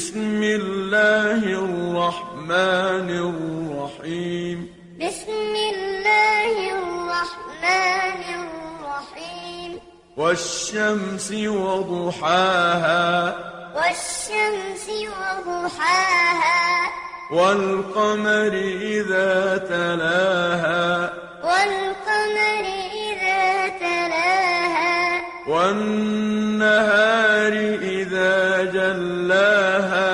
بسم الله الرحمن الرحيم بسم الله الرحمن الرحيم والشمس وضحاها والشمس وضحاها والقمر إذا تلاها والقمر إذا تلاها والنهار إذا جلاها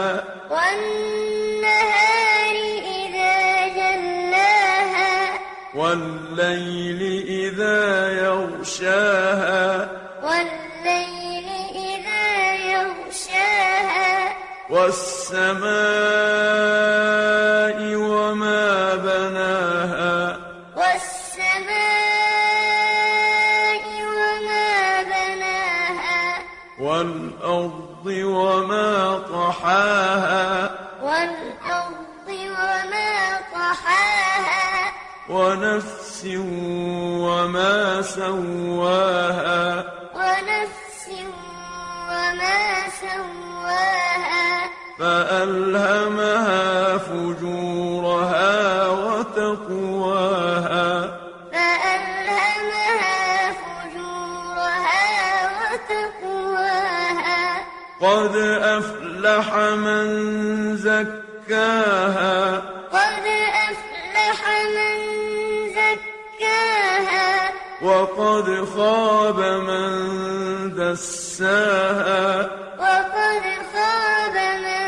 والنهار إذا جلاها والليل إذا يغشاها والليل إذا يغشاها والسماء وما بناها والسماء وما بناها والأرض وما طحاها والأرض وما طحاها ونفس وما سواها ونفس وما سواها فألهمها فجورها وتقواها فألهمها فجورها وتقواها قد أفلح من زكاها قد أفلح من زكاها وقد خاب من دساها وقد خاب من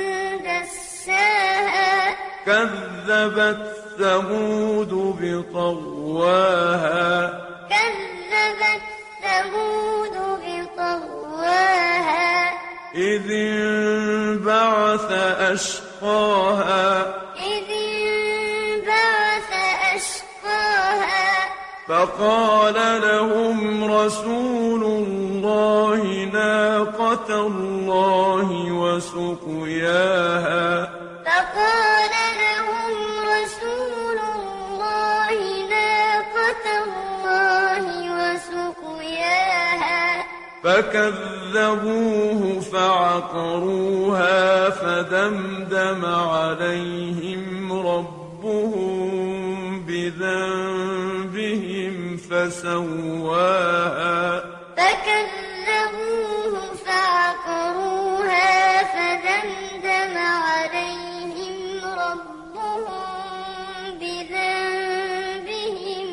دساها كذبت ثمود بطغواها كذبت ثمود بطغواها إذ انبعث أشقاها إذ انبعث أشقاها فقال لهم رسول الله ناقة الله وسقياها فقال لهم رسول الله ناقة الله وسقياها فكذبوه فعقروها فدمدم عليهم ربهم بذنبهم فسواها فكذبوه فعقروها فدمدم عليهم ربهم بذنبهم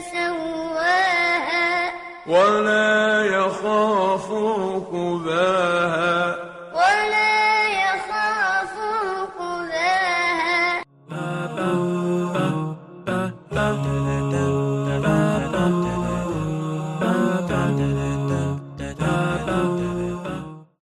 فسواها ولا يخاف عقباها